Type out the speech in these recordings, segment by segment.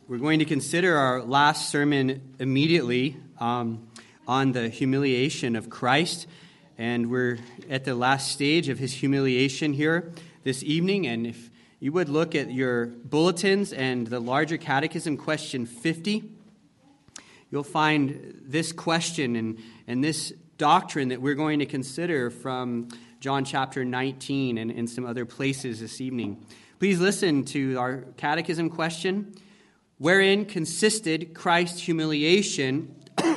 We're going to consider our last sermon immediately on the humiliation of Christ. And we're at the last stage of his humiliation here this evening. And if you would look at your bulletins and the larger catechism, question 50, you'll find this question and this doctrine that we're going to consider from John chapter 19 and some other places this evening. Please listen to our catechism question. Wherein consisted Christ's humiliation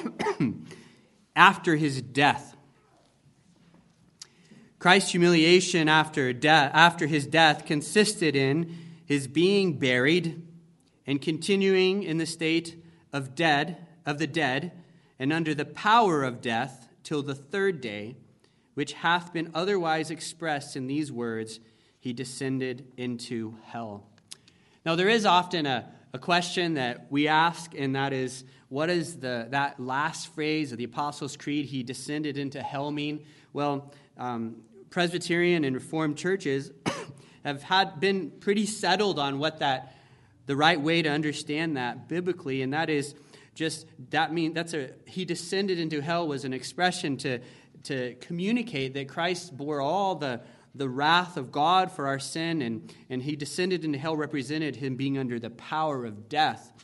after his death? Christ's humiliation after his death consisted in his being buried and continuing in the state of the dead, and under the power of death till the third day, which hath been otherwise expressed in these words, he descended into hell. Now there is often a question that we ask, and that is, what is that last phrase of the Apostles' Creed, he descended into hell, mean? Well, Presbyterian and Reformed churches have been pretty settled on what the right way to understand that biblically, and that is just, he descended into hell was an expression to communicate that Christ bore all the wrath of God for our sin, and he descended into hell represented him being under the power of death.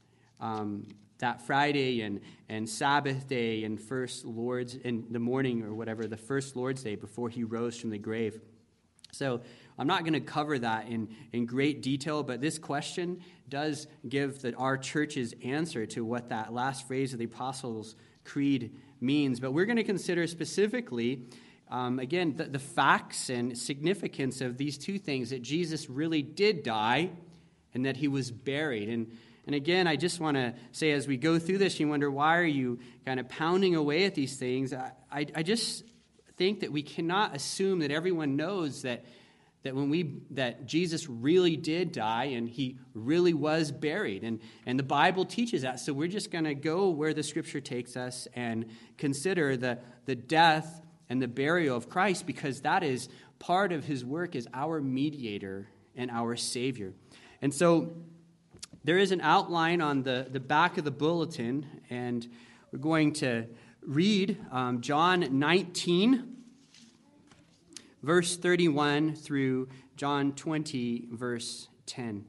That Friday and Sabbath day and first Lord's in the morning or whatever, the first Lord's Day before he rose from the grave. So I'm not going to cover that in great detail, but this question does give our church's answer to what that last phrase of the Apostles' Creed means. But we're going to consider specifically again, the facts and significance of these two things, that Jesus really did die and that he was buried. And again, I just want to say, as we go through this, you wonder, why are you kind of pounding away at these things? I just think that we cannot assume that everyone knows that Jesus really did die and he really was buried. And the Bible teaches that. So we're just going to go where the Scripture takes us and consider the death and the burial of Christ, because that is part of his work as our mediator and our Savior. And so there is an outline on the back of the bulletin, and we're going to read John 19, verse 31 through John 20, verse 10.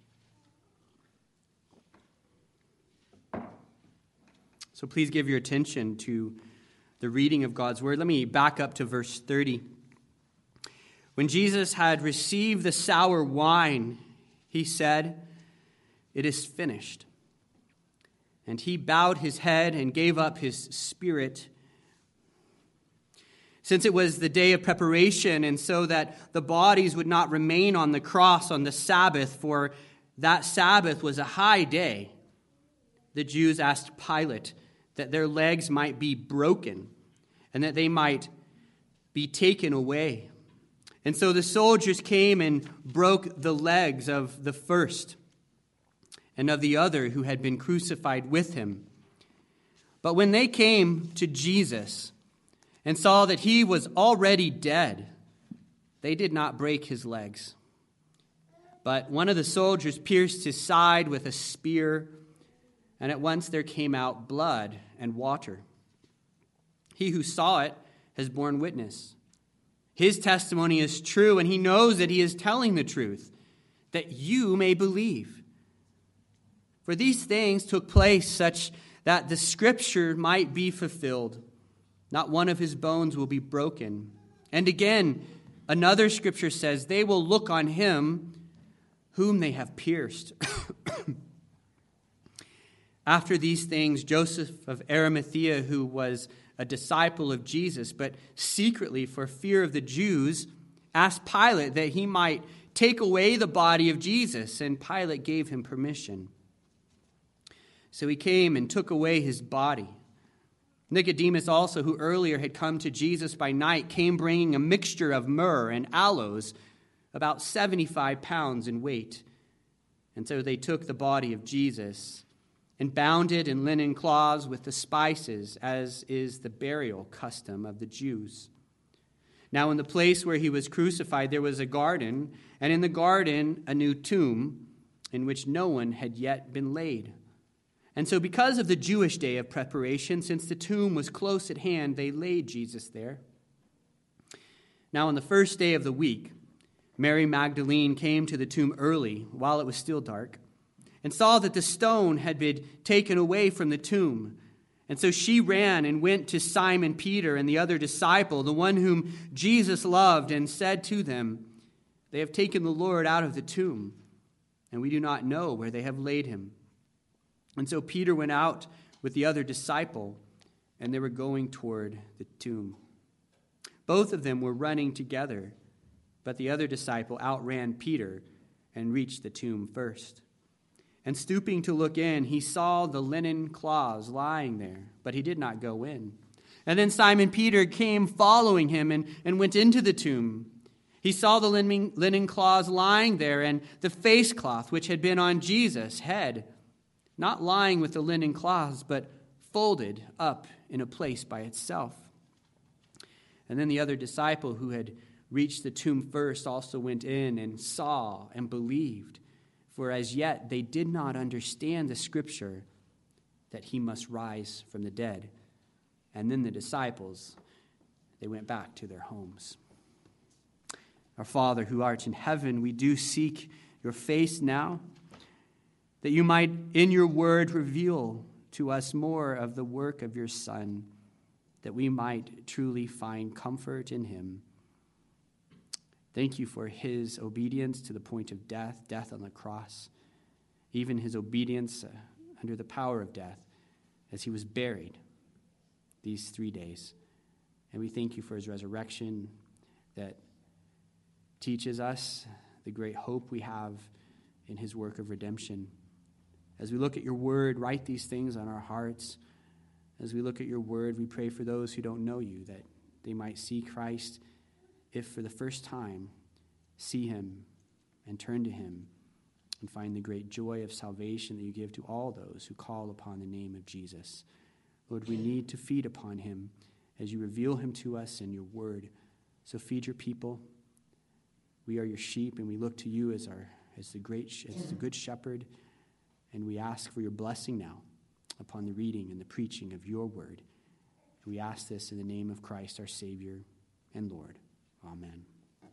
So please give your attention to the reading of God's word. Let me back up to verse 30. When Jesus had received the sour wine, he said, "It is finished." And he bowed his head and gave up his spirit. Since it was the day of preparation, and so that the bodies would not remain on the cross on the Sabbath, for that Sabbath was a high day, the Jews asked Pilate that their legs might be broken and that they might be taken away. And so the soldiers came and broke the legs of the first and of the other who had been crucified with him. But when they came to Jesus and saw that he was already dead, they did not break his legs. But one of the soldiers pierced his side with a spear, and at once there came out blood and water. He who saw it has borne witness. His testimony is true, and he knows that he is telling the truth, that you may believe. For these things took place such that the Scripture might be fulfilled. Not one of his bones will be broken. And again, another Scripture says, they will look on him whom they have pierced. After these things, Joseph of Arimathea, who was a disciple of Jesus, but secretly for fear of the Jews, asked Pilate that he might take away the body of Jesus, and Pilate gave him permission. So he came and took away his body. Nicodemus also, who earlier had come to Jesus by night, came bringing a mixture of myrrh and aloes, about 75 pounds in weight. And so they took the body of Jesus and bound it in linen cloths with the spices, as is the burial custom of the Jews. Now in the place where he was crucified there was a garden, and in the garden a new tomb, in which no one had yet been laid. And so because of the Jewish day of preparation, since the tomb was close at hand, they laid Jesus there. Now on the first day of the week, Mary Magdalene came to the tomb early, while it was still dark, and saw that the stone had been taken away from the tomb. And so she ran and went to Simon Peter and the other disciple, the one whom Jesus loved, and said to them, "They have taken the Lord out of the tomb, and we do not know where they have laid him." And so Peter went out with the other disciple, and they were going toward the tomb. Both of them were running together, but the other disciple outran Peter and reached the tomb first. And stooping to look in, he saw the linen cloths lying there, but he did not go in. And then Simon Peter came following him and went into the tomb. He saw the linen cloths lying there, and the face cloth which had been on Jesus' head, not lying with the linen cloths, but folded up in a place by itself. And then the other disciple who had reached the tomb first also went in and saw and believed, for as yet they did not understand the scripture that he must rise from the dead. And then the disciples, they went back to their homes. Our Father who art in heaven, we do seek your face now, that you might in your word reveal to us more of the work of your Son, that we might truly find comfort in him. Thank you for his obedience to the point of death on the cross, even his obedience under the power of death as he was buried these 3 days. And we thank you for his resurrection that teaches us the great hope we have in his work of redemption. As we look at your word, write these things on our hearts. As we look at your word, we pray for those who don't know you, that they might see Christ, if for the first time, see him and turn to him and find the great joy of salvation that you give to all those who call upon the name of Jesus. Lord, we need to feed upon him as you reveal him to us in your word. So feed your people. We are your sheep, and we look to you as the good shepherd, and we ask for your blessing now upon the reading and the preaching of your word. And we ask this in the name of Christ, our Savior and Lord. Amen.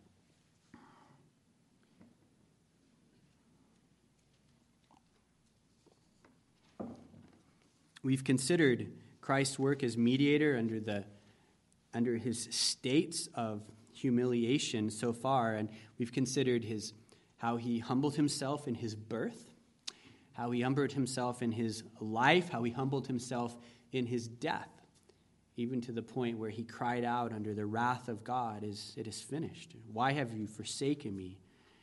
We've considered Christ's work as mediator under his states of humiliation so far, and we've considered how he humbled himself in his birth, how he humbled himself in his life, how he humbled himself in his death, even to the point where he cried out under the wrath of God, "It is finished. Why have you forsaken me?"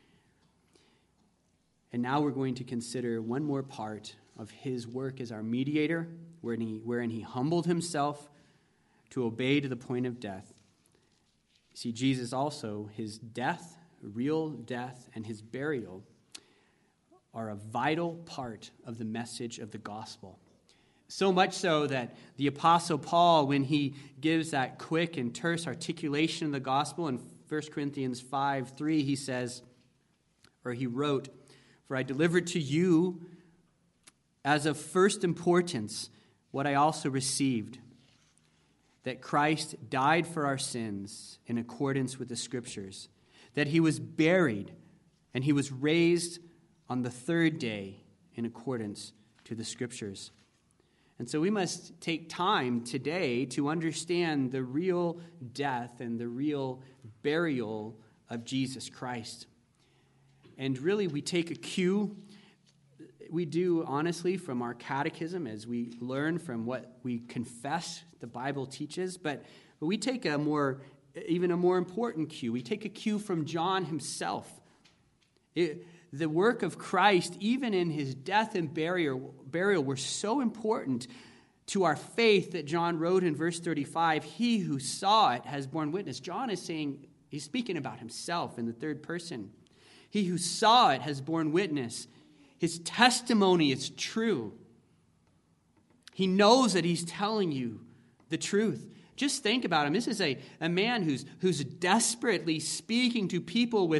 And now we're going to consider one more part of his work as our mediator, wherein he humbled himself to obey to the point of death. See, Jesus also, his death, real death, and his burial are a vital part of the message of the gospel. So much so that the Apostle Paul, when he gives that quick and terse articulation of the gospel in 1 Corinthians 5:3, he wrote, "For I delivered to you as of first importance what I also received, that Christ died for our sins in accordance with the Scriptures, that he was buried, and he was raised on the third day in accordance to the Scriptures." And so we must take time today to understand the real death and the real burial of Jesus Christ. And really, we take a cue. We do, honestly, from our catechism as we learn from what we confess the Bible teaches, but we take even a more important cue. We take a cue from John himself. The work of Christ, even in his death and burial, were so important to our faith that John wrote in verse 35, "He who saw it has borne witness." John is saying, he's speaking about himself in the third person. He who saw it has borne witness. His testimony is true. He knows that he's telling you the truth. Just think about him. This is a man who's desperately speaking to people with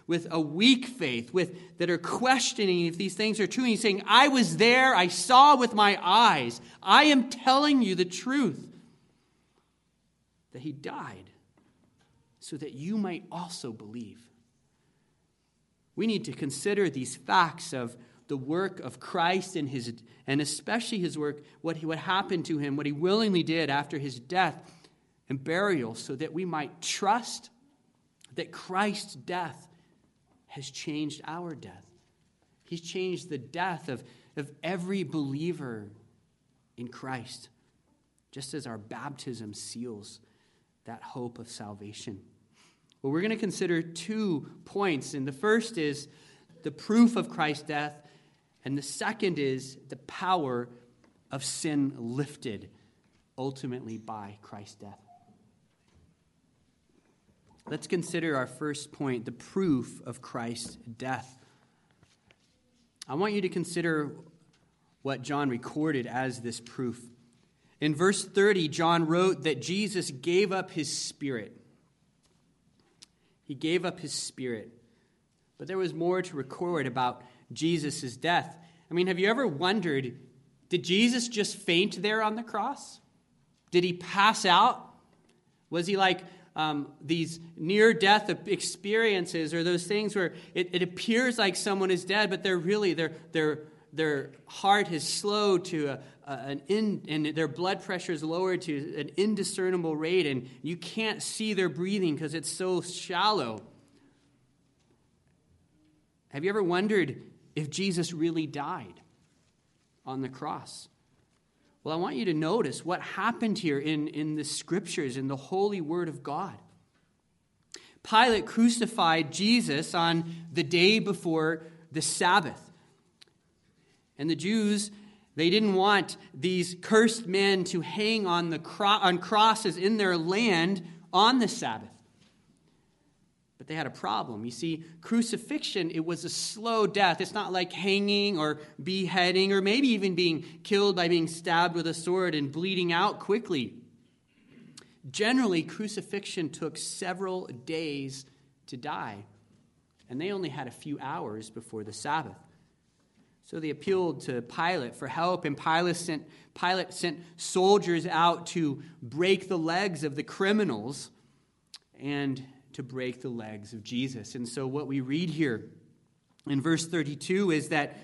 with a weak faith, that are questioning if these things are true. And he's saying, I was there, I saw with my eyes. I am telling you the truth. That he died so that you might also believe. We need to consider these facts of the work of Christ and especially his work, what happened to him, what he willingly did after his death and burial, so that we might trust that Christ's death has changed our death. He's changed the death of every believer in Christ, just as our baptism seals that hope of salvation. Well, we're going to consider 2 points, and the first is the proof of Christ's death, and the second is the power of sin lifted ultimately by Christ's death. Let's consider our first point, the proof of Christ's death. I want you to consider what John recorded as this proof. In verse 30, John wrote that Jesus gave up his spirit. He gave up his spirit. But there was more to record about Jesus' death. I mean, have you ever wondered, did Jesus just faint there on the cross? Did he pass out? Was he like these near-death experiences, or those things where it appears like someone is dead, but they're really, their heart has slowed to and their blood pressure is lowered to an indiscernible rate, and you can't see their breathing because it's so shallow. Have you ever wondered if Jesus really died on the cross? Well, I want you to notice what happened here in the Scriptures, in the holy Word of God. Pilate crucified Jesus on the day before the Sabbath. And the Jews, they didn't want these cursed men to hang on on crosses in their land on the Sabbath. But they had a problem. You see, crucifixion, it was a slow death. It's not like hanging or beheading or maybe even being killed by being stabbed with a sword and bleeding out quickly. Generally, crucifixion took several days to die, and they only had a few hours before the Sabbath. So they appealed to Pilate for help, and Pilate sent soldiers out to break the legs of the criminals and to break the legs of Jesus. And so what we read here in verse 32 is that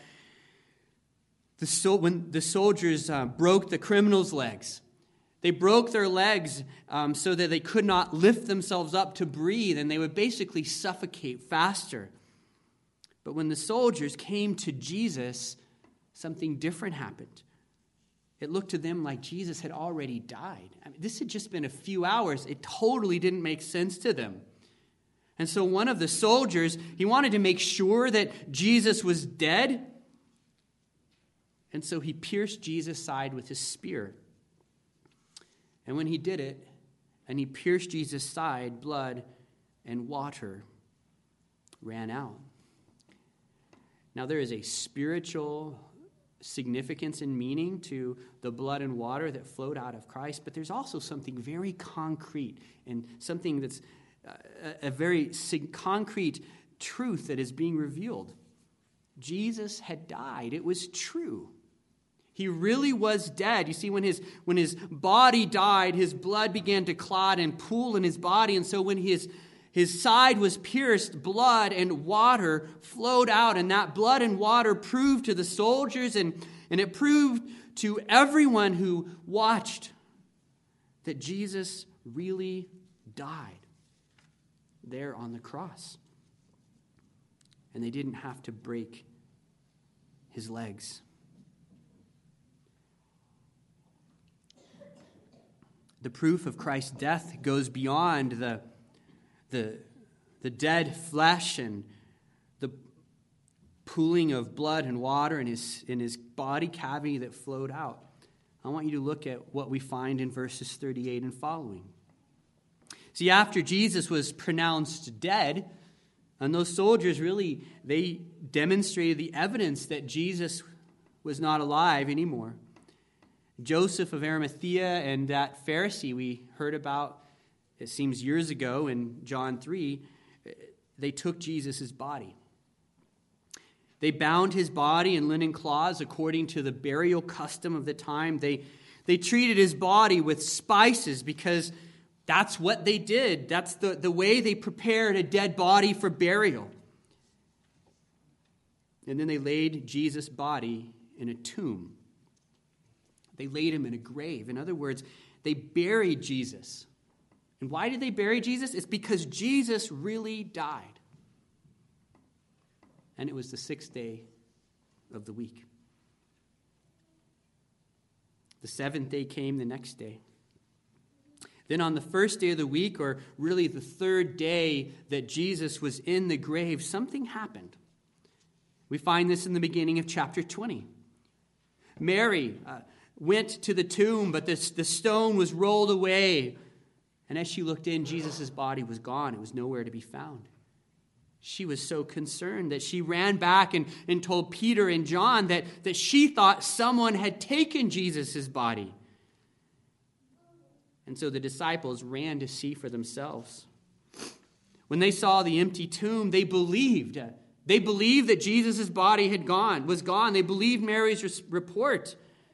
when the soldiers broke the criminals' legs, they broke their legs so that they could not lift themselves up to breathe, and they would basically suffocate faster. But when the soldiers came to Jesus, something different happened. It looked to them like Jesus had already died. I mean, this had just been a few hours. It totally didn't make sense to them. And so one of the soldiers, he wanted to make sure that Jesus was dead. And so he pierced Jesus' side with his spear. And when he did it, and he pierced Jesus' side, blood and water ran out. Now, there is a spiritual significance and meaning to the blood and water that flowed out of Christ, but there's also something very concrete and something that's a very concrete truth that is being revealed. Jesus had died. It was true. He really was dead. You see, when his body died, his blood began to clot and pool in his body, and so when his side was pierced, blood and water flowed out, and that blood and water proved to the soldiers and it proved to everyone who watched that Jesus really died there on the cross. And they didn't have to break his legs. The proof of Christ's death goes beyond the dead flesh and the pooling of blood and water in his body cavity that flowed out. I want you to look at what we find in verses 38 and following. See, after Jesus was pronounced dead, and those soldiers really, they demonstrated the evidence that Jesus was not alive anymore. Joseph of Arimathea and that Pharisee we heard about, it seems years ago in John 3, they took Jesus' body. They bound his body in linen cloths according to the burial custom of the time. They treated his body with spices because that's what they did. That's the way they prepared a dead body for burial. And then they laid Jesus' body in a tomb. They laid him in a grave. In other words, they buried Jesus. And why did they bury Jesus? It's because Jesus really died. And it was the 6th day of the week. The 7th day came the next day. Then on the 1st day of the week, or really the 3rd day that Jesus was in the grave, something happened. We find this in the beginning of chapter 20. Mary went to the tomb, but the stone was rolled away. And as she looked in, Jesus' body was gone. It was nowhere to be found. She was so concerned that she ran back and told Peter and John that she thought someone had taken Jesus' body. And so the disciples ran to see for themselves. When they saw the empty tomb, they believed. They believed that Jesus' body was gone. They believed Mary's report.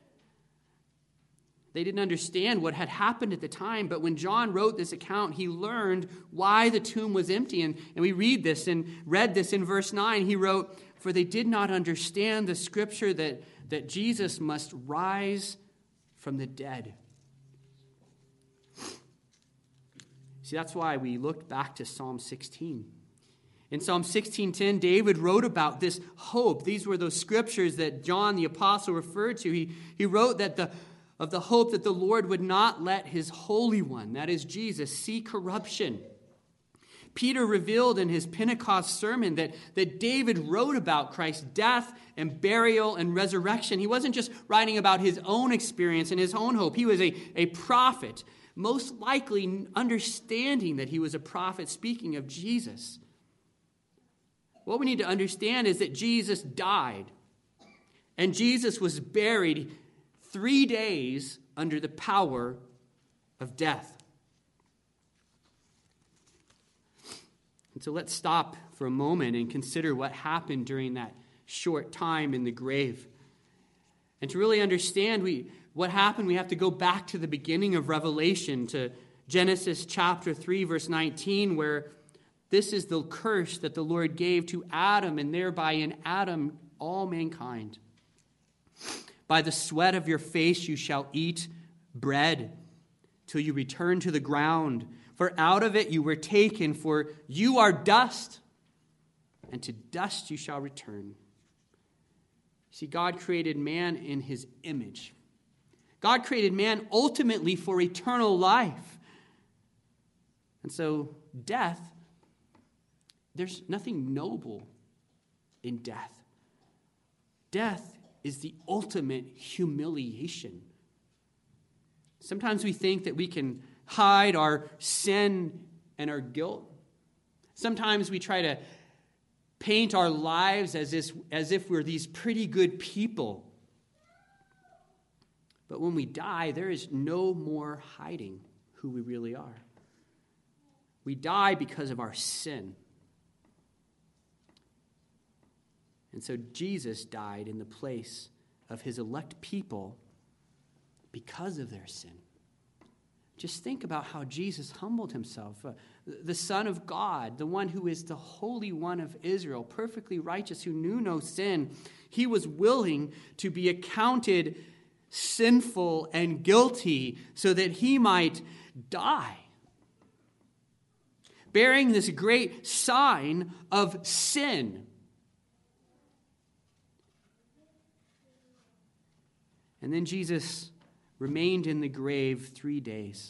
They didn't understand what had happened at the time, but when John wrote this account, he learned why the tomb was empty. And we read this in verse 9. He wrote, "For they did not understand the scripture that Jesus must rise from the dead." See, that's why we looked back to Psalm 16. In Psalm 16:10, David wrote about this hope. These were those scriptures that John the apostle referred to. He wrote of the hope that the Lord would not let his Holy One, that is Jesus, see corruption. Peter revealed in his Pentecost sermon that David wrote about Christ's death and burial and resurrection. He wasn't just writing about his own experience and his own hope. He was a prophet, most likely understanding that he was a prophet speaking of Jesus. What we need to understand is that Jesus died, and Jesus was buried 3 days under the power of death. And so let's stop for a moment and consider what happened during that short time in the grave. And to really understand what happened, we have to go back to the beginning of Revelation, to Genesis chapter 3, verse 19, where this is the curse that the Lord gave to Adam, and thereby in Adam all mankind. "By the sweat of your face you shall eat bread till you return to the ground. For out of it you were taken, for you are dust, and to dust you shall return." See, God created man in his image. God created man ultimately for eternal life. And so death, there's nothing noble in death. Death is the ultimate humiliation. Sometimes we think that we can hide our sin and our guilt. Sometimes we try to paint our lives as if we're these pretty good people. But when we die, there is no more hiding who we really are. We die because of our sin. And so Jesus died in the place of his elect people because of their sin. Just think about how Jesus humbled himself. The Son of God, the one who is the Holy One of Israel, perfectly righteous, who knew no sin, he was willing to be accounted sinful and guilty so that he might die, bearing this great sign of sin. And then Jesus remained in the grave 3 days.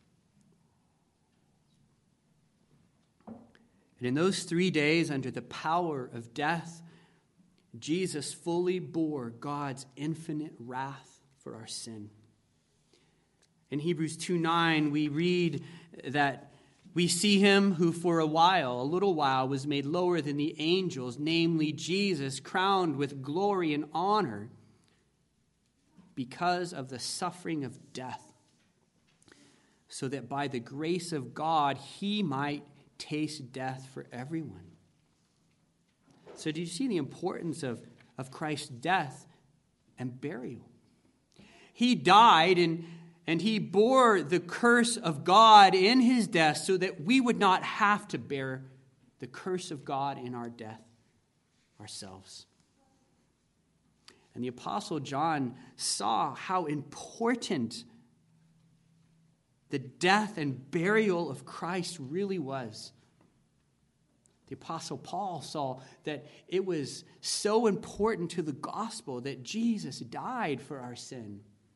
And in those 3 days, under the power of death, Jesus fully bore God's infinite wrath for our sin. In Hebrews 2:9, we read that we see him who for a little while, was made lower than the angels, namely Jesus, crowned with glory and honor because of the suffering of death, so that by the grace of God he might taste death for everyone. So do you see the importance of Christ's death and burial? He died and he bore the curse of God in his death so that we would not have to bear the curse of God in our death ourselves. And the Apostle John saw how important the death and burial of Christ really was. The Apostle Paul saw that it was so important to the gospel that Jesus died for our sin,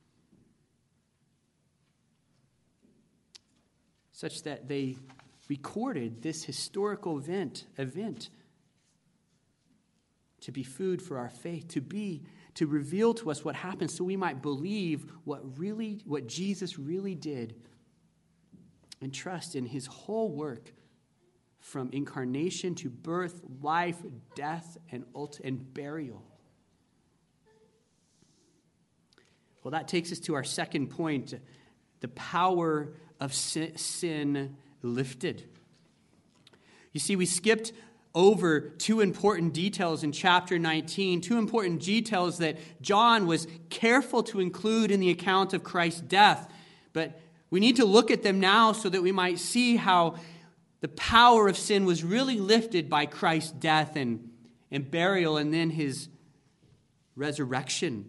such that they recorded this historical event to be food for our faith, to reveal to us what happened so we might believe what Jesus really did and trust in his whole work from incarnation to birth, life, death, and burial. Well, that takes us to our second point, the power of sin lifted. You see, we skipped over two important details in chapter 19, two important details that John was careful to include in the account of Christ's death. But we need to look at them now so that we might see how the power of sin was really lifted by Christ's death and burial and then his resurrection.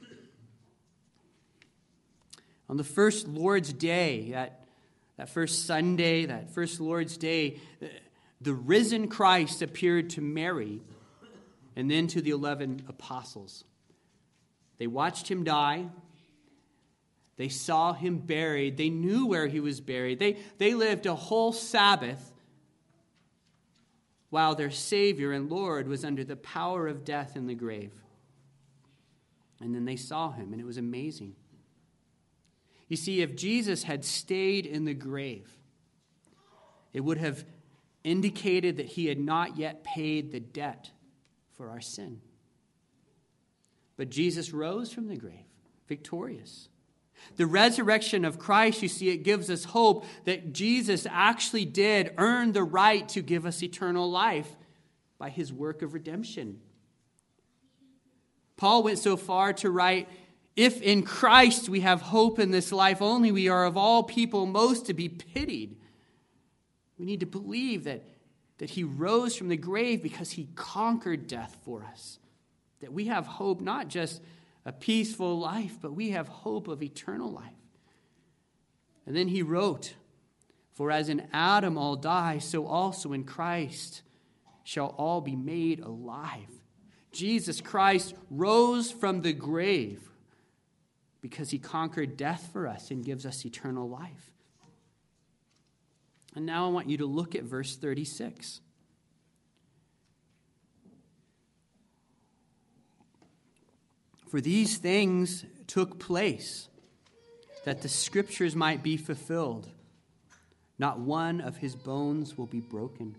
On the first Lord's Day, that first Sunday, that first Lord's Day, the risen Christ appeared to Mary and then to the 11 apostles. They watched him die. They saw him buried. They knew where he was buried. They lived a whole Sabbath while their Savior and Lord was under the power of death in the grave. And then they saw him, and it was amazing. You see, if Jesus had stayed in the grave, it would have indicated that he had not yet paid the debt for our sin. But Jesus rose from the grave, victorious. The resurrection of Christ, you see, it gives us hope that Jesus actually did earn the right to give us eternal life by his work of redemption. Paul went so far to write, "If in Christ we have hope in this life only, we are of all people most to be pitied." We need to believe that he rose from the grave because he conquered death for us. That we have hope, not just a peaceful life, but we have hope of eternal life. And then he wrote, "For as in Adam all die, so also in Christ shall all be made alive." Jesus Christ rose from the grave because he conquered death for us and gives us eternal life. And now I want you to look at verse 36. "For these things took place, that the scriptures might be fulfilled. Not one of his bones will be broken."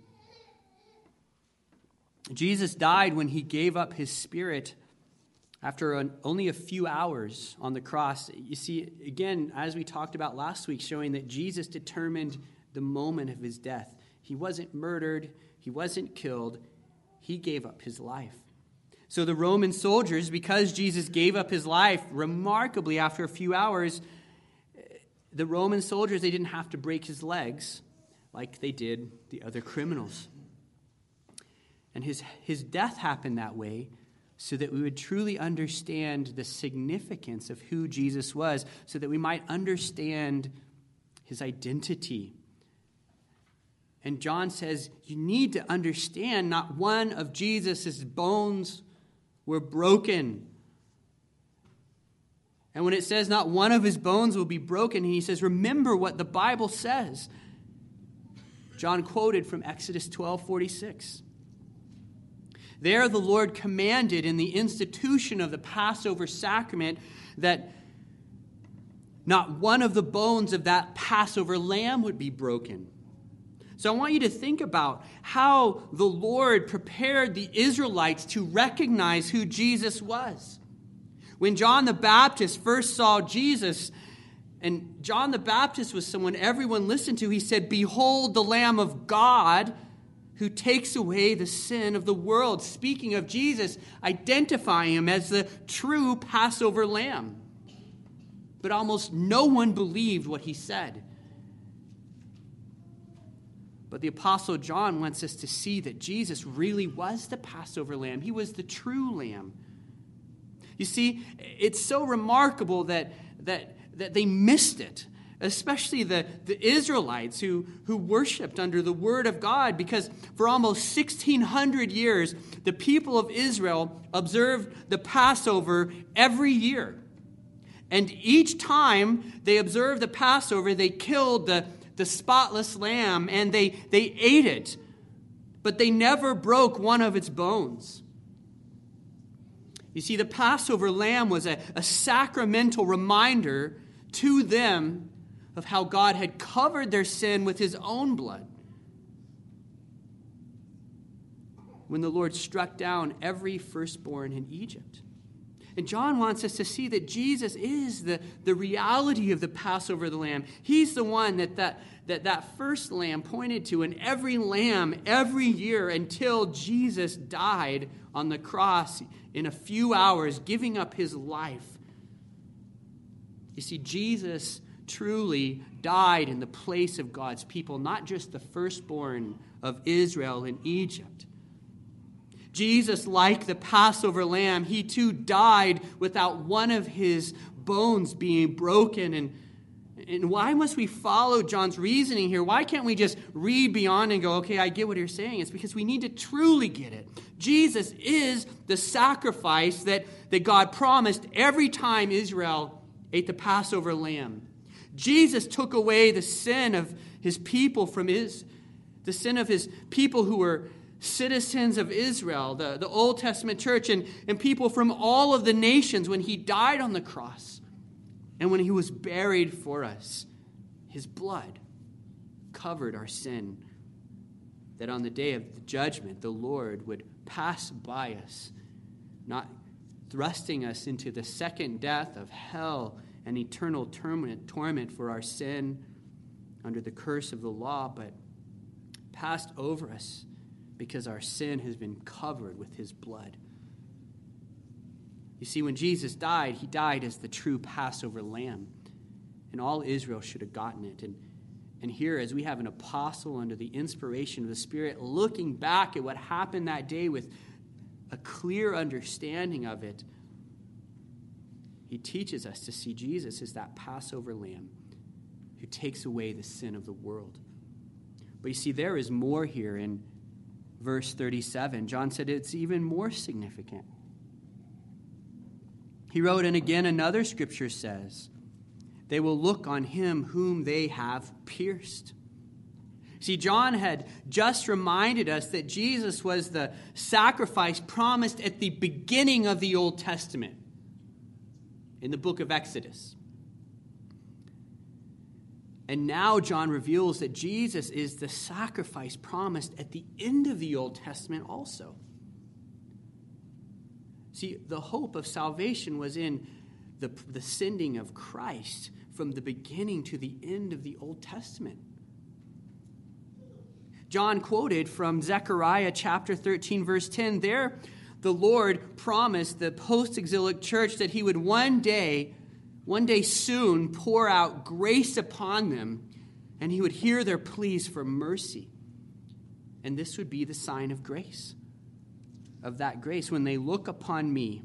Jesus died when he gave up his spirit after only a few hours on the cross. You see, again, as we talked about last week, showing that Jesus determined the moment of his death. He wasn't murdered. He wasn't killed. He gave up his life. So the Roman soldiers, because Jesus gave up his life, remarkably after a few hours, the Roman soldiers, they didn't have to break his legs like they did the other criminals. And his death happened that way so that we would truly understand the significance of who Jesus was, so that we might understand his identity. And John says, you need to understand not one of Jesus' bones were broken. And when it says not one of his bones will be broken, he says, remember what the Bible says. John quoted from Exodus 12:46. There the Lord commanded in the institution of the Passover sacrament that not one of the bones of that Passover lamb would be broken. So I want you to think about how the Lord prepared the Israelites to recognize who Jesus was. When John the Baptist first saw Jesus, And John the Baptist was someone everyone listened to. He said, "Behold the Lamb of God who takes away the sin of the world." Speaking of Jesus, identifying him as the true Passover lamb. But almost no one believed what he said. But the Apostle John wants us to see that Jesus really was the Passover lamb. He was the true lamb. You see, it's so remarkable that they missed it, especially the Israelites who worshiped under the Word of God, because for almost 1,600 years, the people of Israel observed the Passover every year. And each time they observed the Passover, they killed the spotless lamb and they ate it, but they never broke one of its bones. You see, the Passover lamb was a sacramental reminder to them of how God had covered their sin with his own blood. When the Lord struck down every firstborn in Egypt. And John wants us to see that Jesus is the reality of the Passover of the Lamb. He's the one that first lamb pointed to, and every lamb every year until Jesus died on the cross in a few hours, giving up his life. You see, Jesus truly died in the place of God's people, not just the firstborn of Israel in Egypt. Jesus, like the Passover lamb, he too died without one of his bones being broken. And why must we follow John's reasoning here? Why can't we just read beyond and go, okay, I get what you're saying? It's because we need to truly get it. Jesus is the sacrifice that God promised every time Israel ate the Passover lamb. Jesus took away the sin of his people the sin of his people who were citizens of Israel, the Old Testament church, and people from all of the nations when he died on the cross and when he was buried for us. His blood covered our sin, that on the day of the judgment, the Lord would pass by us, not thrusting us into the second death of hell and eternal torment for our sin under the curse of the law, but passed over us because our sin has been covered with his blood. You see, when Jesus died, he died as the true Passover lamb, and all Israel should have gotten it. And here, as we have an apostle under the inspiration of the Spirit, looking back at what happened that day with a clear understanding of it, he teaches us to see Jesus as that Passover lamb who takes away the sin of the world. But you see, there is more here in verse 37. John said it's even more significant. He wrote, and again another scripture says, they will look on him whom they have pierced. See, John had just reminded us that Jesus was the sacrifice promised at the beginning of the Old Testament in the book of Exodus. And now John reveals that Jesus is the sacrifice promised at the end of the Old Testament also. See, the hope of salvation was in the sending of Christ from the beginning to the end of the Old Testament. John quoted from Zechariah chapter 13, verse 10. There, the Lord promised the post-exilic church that he would one day soon pour out grace upon them, and he would hear their pleas for mercy. And this would be the sign of grace, of that grace, when they look upon me.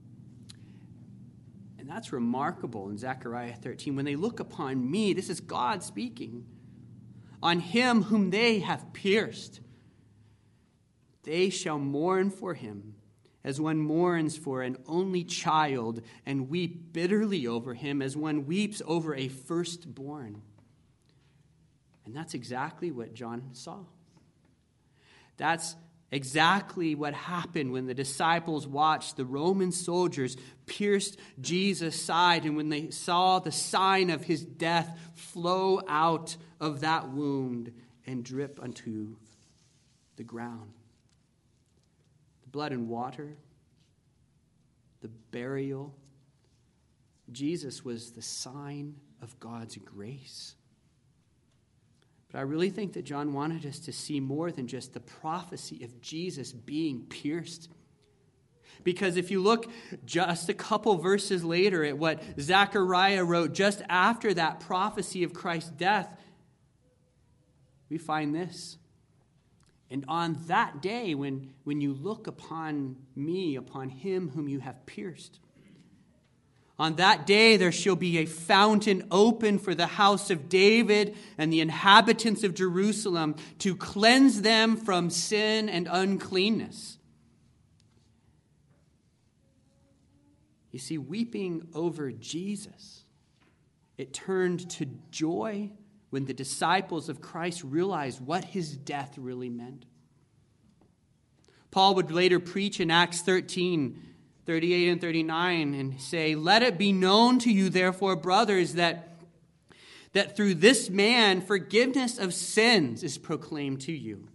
And that's remarkable in Zechariah 13. When they look upon me, this is God speaking, on him whom they have pierced, they shall mourn for him as one mourns for an only child, and weep bitterly over him as one weeps over a firstborn. And that's exactly what John saw. That's exactly what happened when the disciples watched the Roman soldiers pierced Jesus' side, and when they saw the sign of his death flow out of that wound and drip unto the ground. Blood and water, the burial. Jesus was the sign of God's grace. But I really think that John wanted us to see more than just the prophecy of Jesus being pierced. Because if you look just a couple verses later at what Zechariah wrote just after that prophecy of Christ's death, we find this. And on that day, when you look upon me, upon him whom you have pierced, on that day there shall be a fountain open for the house of David and the inhabitants of Jerusalem to cleanse them from sin and uncleanness. You see, weeping over Jesus, it turned to joy when the disciples of Christ realized what his death really meant. Paul would later preach in Acts 13, 38 and 39, and say, "Let it be known to you, therefore, brothers, that through this man forgiveness of sins is proclaimed to you."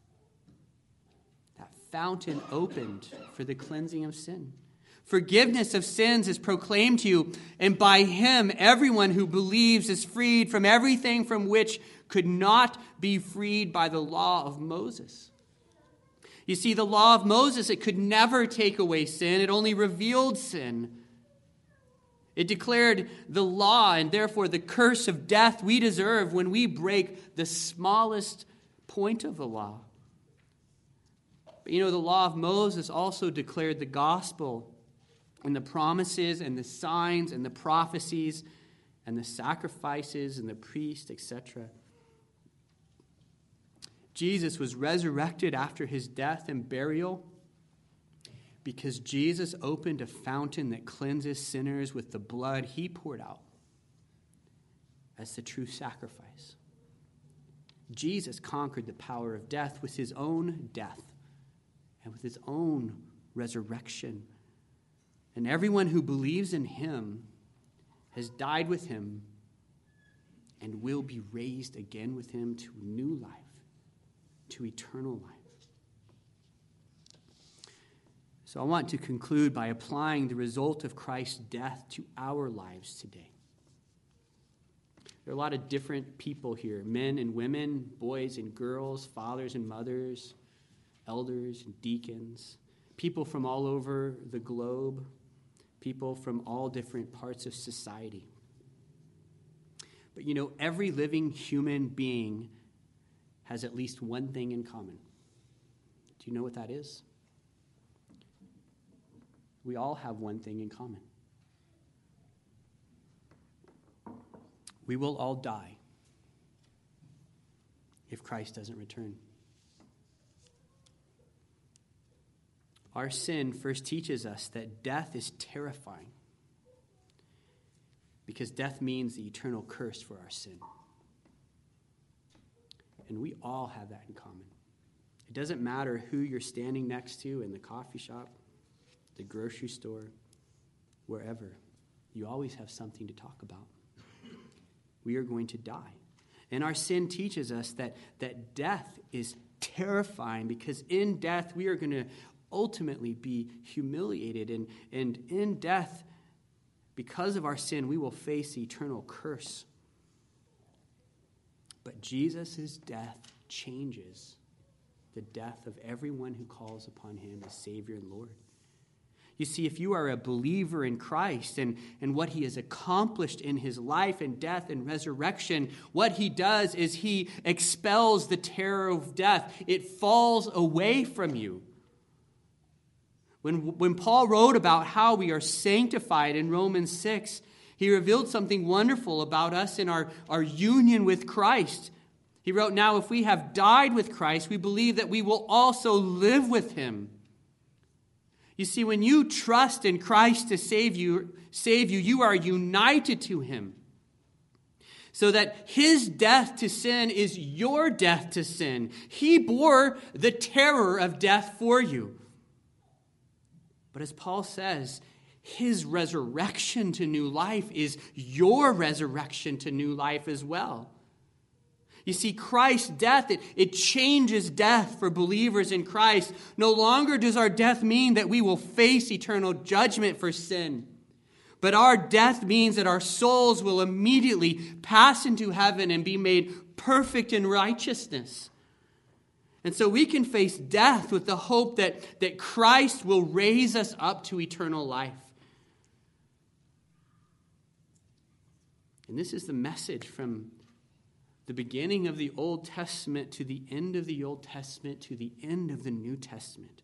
That fountain opened for the cleansing of sin. Forgiveness of sins is proclaimed to you, and by him everyone who believes is freed from everything from which could not be freed by the law of Moses. You see, the law of Moses, it could never take away sin. It only revealed sin. It declared the law and therefore the curse of death we deserve when we break the smallest point of the law. But you know, the law of Moses also declared the gospel and the promises and the signs and the prophecies and the sacrifices and the priest, etc. Jesus was resurrected after his death and burial because Jesus opened a fountain that cleanses sinners with the blood he poured out as the true sacrifice. Jesus conquered the power of death with his own death and with his own resurrection. And everyone who believes in him has died with him and will be raised again with him to new life, to eternal life. So I want to conclude by applying the result of Christ's death to our lives today. There are a lot of different people here, men and women, boys and girls, fathers and mothers, elders and deacons, people from all over the globe, people from all different parts of society. But you know, every living human being has at least one thing in common. Do you know what that is? We all have one thing in common. We will all die if Christ doesn't return. Our sin first teaches us that death is terrifying because death means the eternal curse for our sin. And we all have that in common. It doesn't matter who you're standing next to in the coffee shop, the grocery store, wherever. You always have something to talk about. We are going to die. And our sin teaches us that death is terrifying because in death we are going to ultimately be humiliated. And in death, because of our sin, we will face the eternal curse. But Jesus' death changes the death of everyone who calls upon him as Savior and Lord. You see, if you are a believer in Christ and what he has accomplished in his life and death and resurrection, what he does is he expels the terror of death. It falls away from you. When Paul wrote about how we are sanctified in Romans 6, he revealed something wonderful about us in our union with Christ. He wrote, "Now if we have died with Christ, we believe that we will also live with him." You see, when you trust in Christ to save you, you are united to him. So that his death to sin is your death to sin. He bore the terror of death for you. But as Paul says, his resurrection to new life is your resurrection to new life as well. You see, Christ's death, it changes death for believers in Christ. No longer does our death mean that we will face eternal judgment for sin. But our death means that our souls will immediately pass into heaven and be made perfect in righteousness. And so we can face death with the hope that Christ will raise us up to eternal life. And this is the message from the beginning of the Old Testament to the end of the Old Testament to the end of the New Testament.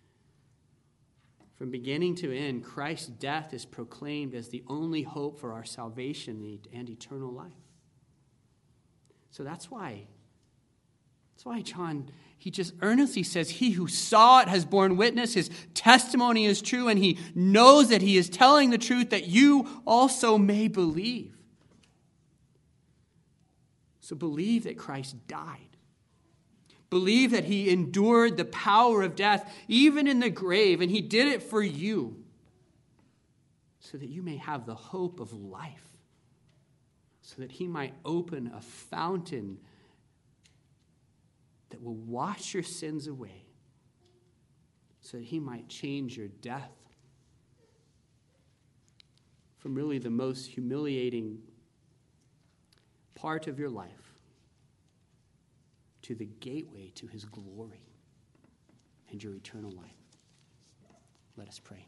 From beginning to end, Christ's death is proclaimed as the only hope for our salvation and eternal life. So that's why John, he just earnestly says, he who saw it has borne witness, his testimony is true, and he knows that he is telling the truth that you also may believe. So believe that Christ died. Believe that he endured the power of death, even in the grave, and he did it for you, so that you may have the hope of life, so that he might open a fountain that will wash your sins away, so that he might change your death from really the most humiliating part of your life to the gateway to his glory and your eternal life. Let us pray.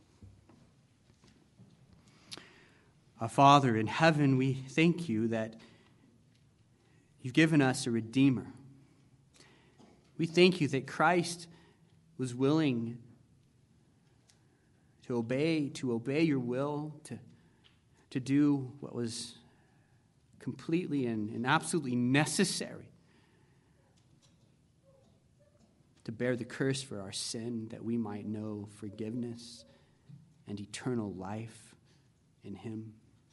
Our Father in heaven, we thank you that you've given us a Redeemer. We thank you that Christ was willing to obey your will, to do what was completely and absolutely necessary, to bear the curse for our sin, that we might know forgiveness and eternal life in him.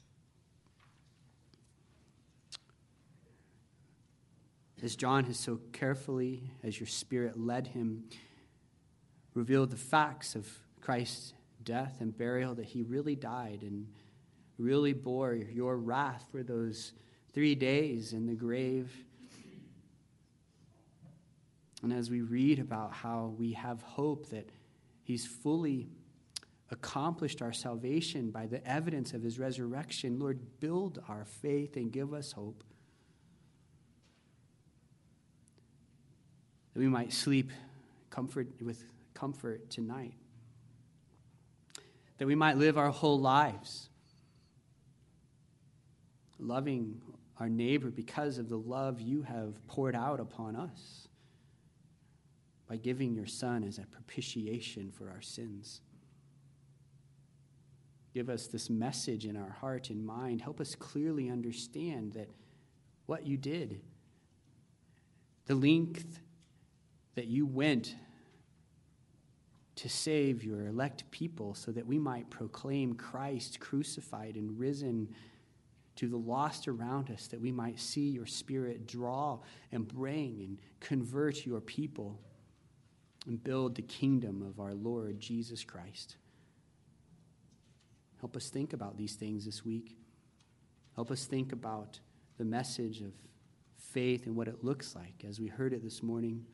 As John has so carefully, as your Spirit led him, revealed the facts of Christ's death and burial, that he really died and really bore your wrath for those 3 days in the grave. And as we read about how we have hope that he's fully accomplished our salvation by the evidence of his resurrection, Lord, build our faith and give us hope, that we might sleep with comfort tonight, that we might live our whole lives loving our neighbor because of the love you have poured out upon us by giving your Son as a propitiation for our sins. Give us this message in our heart and mind. Help us clearly understand that what you did, the length that you went to save your elect people so that we might proclaim Christ crucified and risen to the lost around us, that we might see your Spirit draw and bring and convert your people and build the kingdom of our Lord Jesus Christ. Help us think about these things this week. Help us think about the message of faith and what it looks like as we heard it this morning.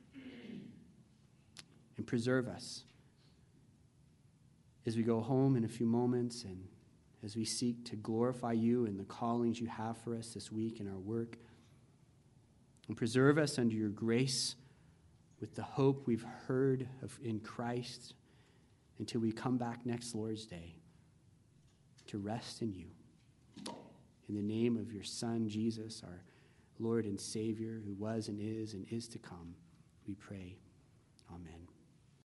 And preserve us as we go home in a few moments and as we seek to glorify you in the callings you have for us this week in our work. And preserve us under your grace with the hope we've heard of in Christ until we come back next Lord's Day to rest in you. In the name of your Son, Jesus, our Lord and Savior, who was and is to come, we pray. Amen.